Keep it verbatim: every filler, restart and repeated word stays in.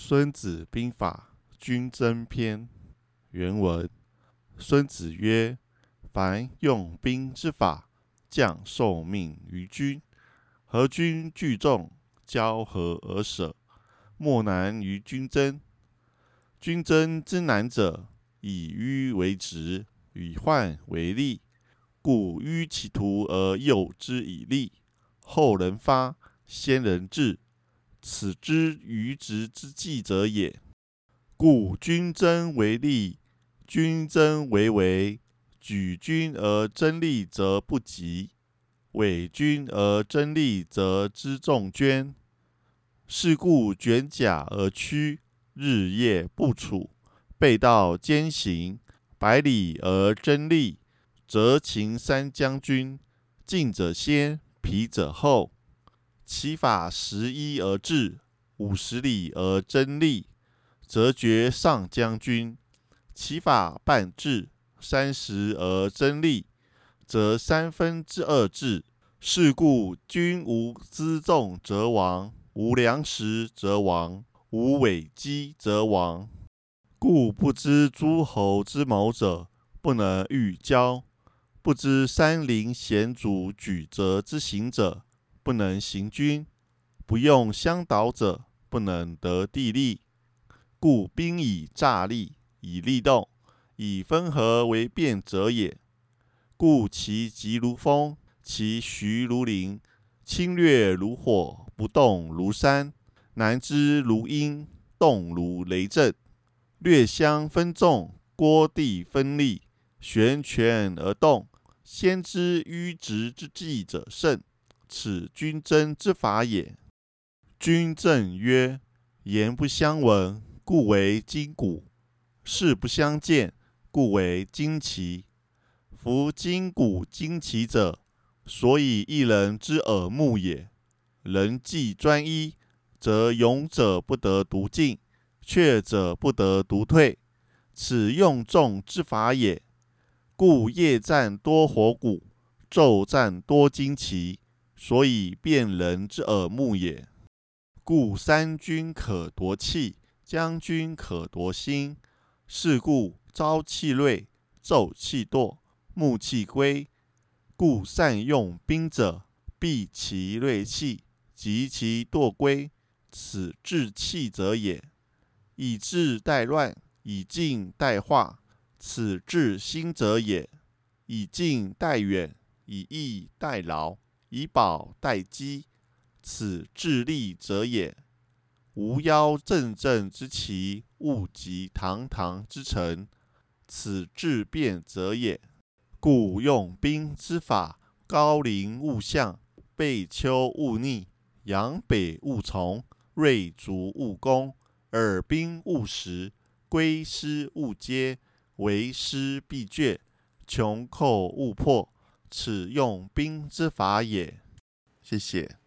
孙子兵法·军争篇原文：孙子曰：凡用兵之法，将受命于军，合军聚众，交合而舍，莫难于军争。军争之难者，以迂为直，以患为利。故迂其途而诱之以利，后人发，先人至，此之愚直之计者也。故军争为利，军争为为，举军而争利则不及，伪军而争利则知众捐。是故卷甲而趋，日夜不处，背道兼行，百里而争利，则秦三将军，进者先，疲者后。其法十一而至，五十里而争利，则绝上将军；其法半至，三十而争利，则三分之二至。是故军无辎重则亡，无粮食则亡，无伪机则亡。故不知诸侯之谋者，不能御交；不知山林险阻举责之行者，不能行军；不用相导者，不能得地利。故兵以诈立，以利动，以分合为变者也。故其疾如风，其徐如林，侵略如火，不动如山，难知如阴，动如雷震。略相分众，郭地分立，悬权而动，先知迂直之计者胜，此军争之法也。军正曰：言不相闻，故为今古；事不相见，故为今奇。夫今古今奇者，所以一人之耳目也。人既专一，则勇者不得独进，怯者不得独退，此用众之法也。故夜战多火鼓，昼战多旌旗，所以辨人之耳目也。故三军可夺气，将军可夺心。是故朝气锐，昼气惰，暮气归。故善用兵者，避其锐气，击其惰归，此治气者也。以治代乱，以静代化，此治心者也。以近代远，以逸待劳，以保待机，此治利者也。无邀正正之旗，勿及堂堂之臣，此治变者也。故用兵之法，高陵勿向，背丘勿逆，阳北勿从，锐卒勿攻，耳兵勿食，归师勿接，为师必决，穷寇勿迫，此用兵之法也。谢谢。